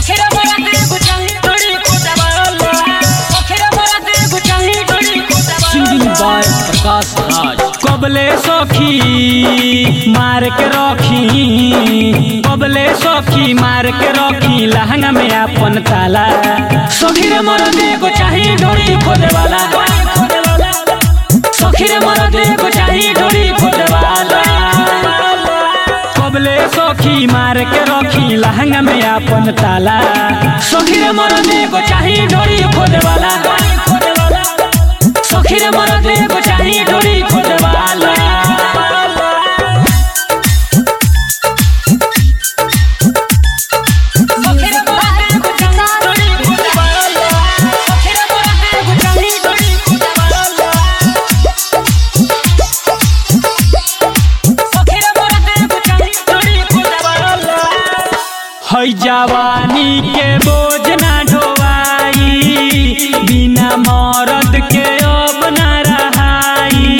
प्रकाश राज कबले सखी मार के रखी कबले सखी मार के रखी लहंगा में अपन ताला सखी रे मरदे को चाही डोरी खोदे वाला सखी रे मरदे को चाही डोरी खोदे वाला कबले सखी मार के रखी लहंगा में अपन ताला सखी रे मरदे को चाही डोरी खोदे वाला सखी रे मरदे को चाही डोरी खोदे वाला है जवानी के बोझ ना ढोवाई बिना मरद के अब ना रहाई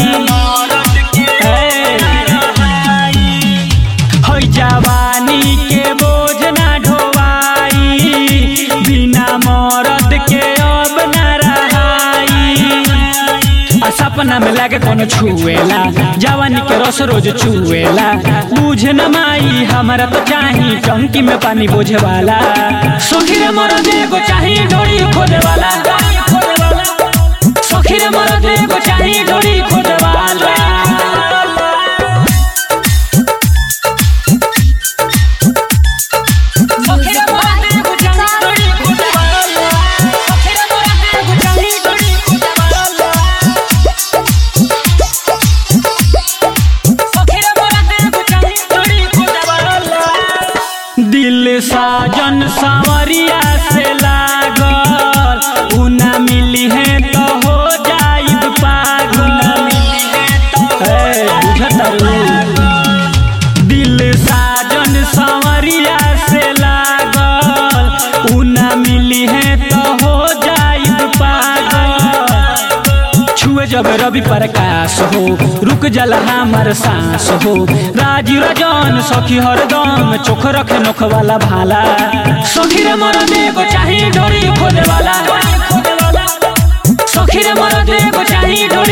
है जवानी के बोझ ना ढोवाई बिना मरद के अब ना रहाई सपना में लागे कोनो छुएला जवानी के रस रोज चुएला बुझ न माई हमारा तो चाही टंकी में पानी बोझे वाला सखी रे मरदे को चाही डोरी खोदे वाला सखी रे मरदे को चाही डोरी खोदे वाला दिल साजन सांवरिया से लागल उना मिली है तो हो जाइब पागल दिल साजन सांवरिया से लागल उना मिली है तो हो जाइब पागल छुए जब रवि प्रकाश हो रुक जला हमार सांस हो राजी रजन सखी हरदम चोख रखे नोख वाला भाला सखी रे मरदे को चाही डोरी खोदे वाला सखी रे मरदे को चाही